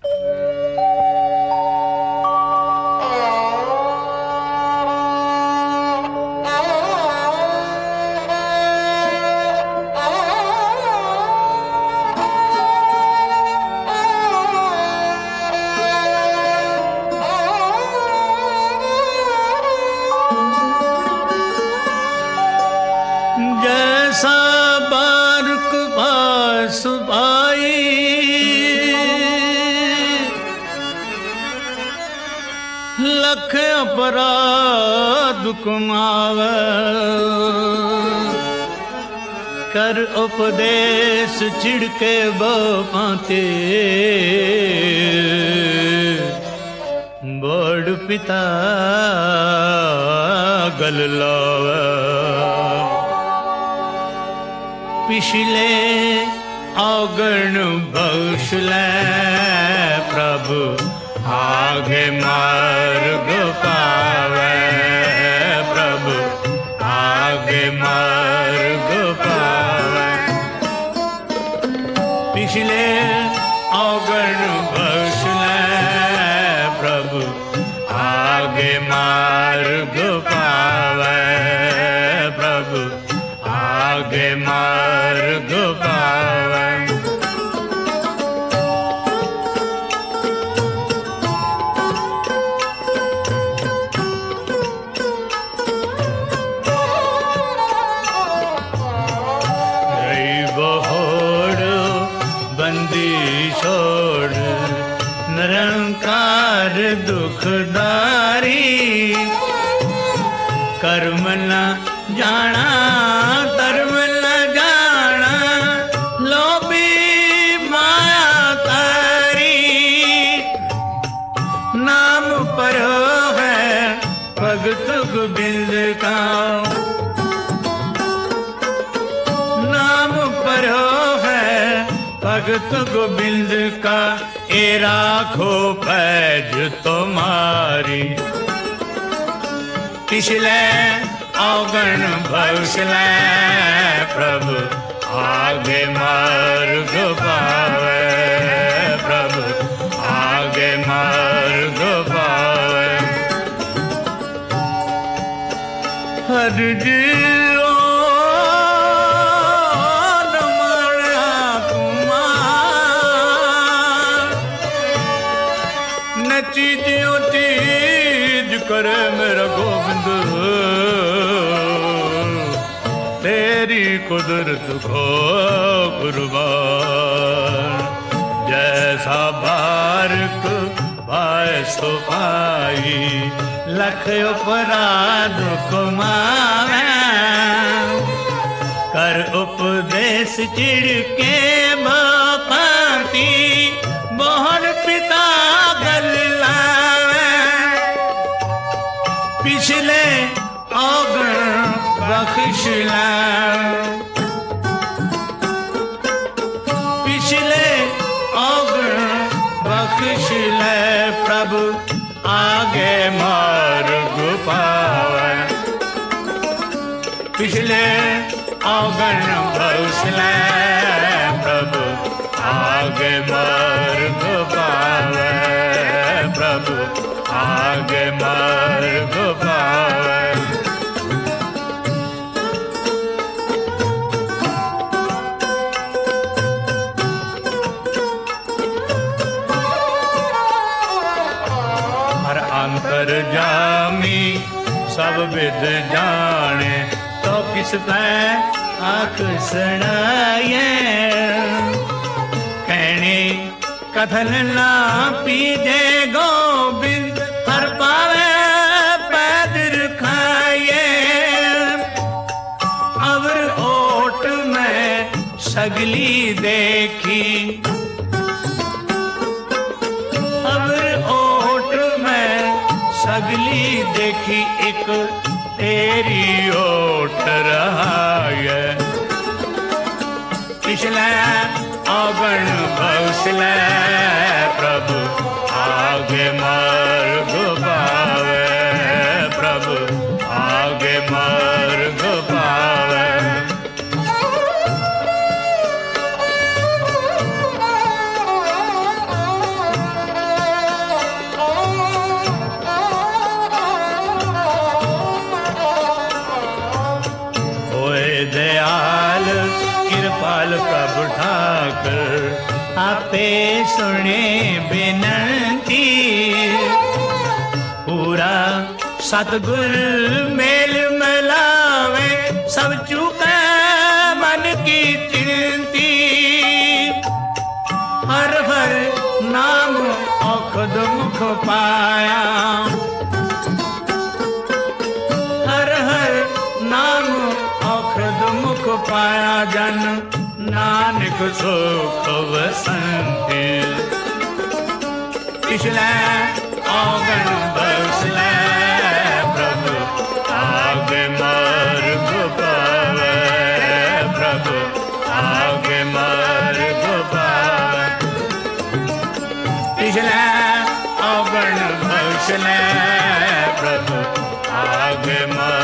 लख अपराध कुमावे, कर उपदेश छिड़के बाते, बड़ पिता गल लावे। पिछले आगन बख्शले प्रभु, आगे मार्ग पावे प्रभु, आगे मार्ग पावे। पिछले आगन बख्शले प्रभु, आगे मार्ग पावे प्रभु, आगे मार्ग पावे। निरंकार दुखदारी, कर्म न जाना धर्म न जाना, लोभी माया तारी। नाम परो है भगत गोबिंद का, नाम परो है भगत गोबिंद का, ए राखो पैज तुम्हारी। पिछले अवगण भविष्य प्रभु, आगे मार्ग पावे प्रभु, आगे मार्ग पावे। हर जीव चीज़ों चीज करे मेरा गोविंद, तेरी कुदरत को कुर्बान। जैसा बारिक भाई सो पाई, लख अपराध कुमावे, कर उपदेश चिड़के बापाती, मोहन पिता पिछले अवगण बख्शला, पिछले अवगण बख्शले प्रभु, आगे मार्ग पावे। पिछले अवगण बख्शले प्रभु, आगे मार्ग पावे प्रभु, आगे मार्ग पावे। हर अंतर्जामी सब विद जाने, तो किस पे आँख सुनाए। कहने कथन ना पीजे गोविंद, हर पावे पैदर खाए। अवर ओट में सगली देखी, अवर ओट में सगली देखी, एक तेरी ओट रहा है। पिछले अवगण बख्शले प्रभु, आगे मार्ग पावे प्रभु, आगे मार्ग पावे। आपे सुने बेनती, पूरा सतगुर मेल मिलावे, सब चूके मन की चिंती। हर हर नाम औखद मुख पाया, हर हर नाम औखद मुख पाया। जन नानक सुख वसंते, पिछले औगण बसले, प्रभु आगे मार्ग पावे, प्रभु आगे मार्ग पावे। पिछले औगण बसले, प्रभु आगे मार्ग